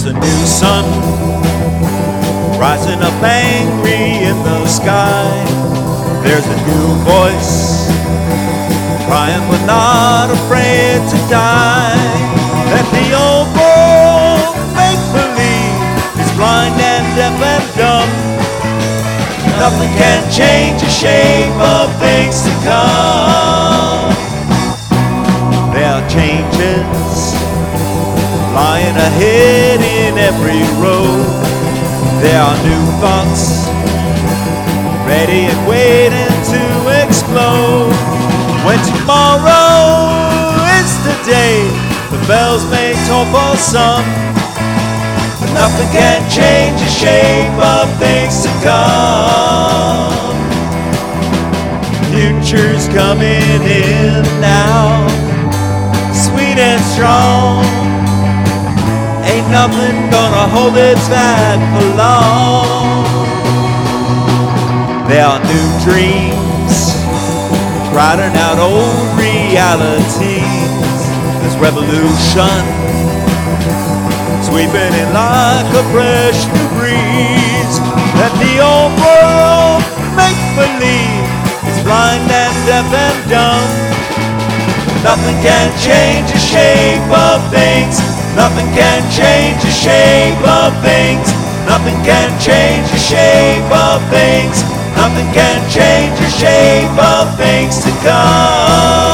a new sun rising up angry in the sky. There's a new voice crying but not afraid to die. Let the old world make believe is blind and deaf and dumb. Nothing can change the shape of things to come. There are changes lying ahead in every road. There are new thoughts ready and waiting to explode. When tomorrow is the day the bells may toll for some, but nothing can change the shape of things to come. Future's coming in now, sweet and strong. Ain't nothing gonna hold it back for long. There are new dreams crowding out old realities. There's revolution sweeping in like a fresh new breeze. Let the old world make believe it's blind and deaf and dumb. Nothing can change the shape of things. Nothing can change the shape of things. Nothing can change the shape of things. Nothing can change the shape of things to come.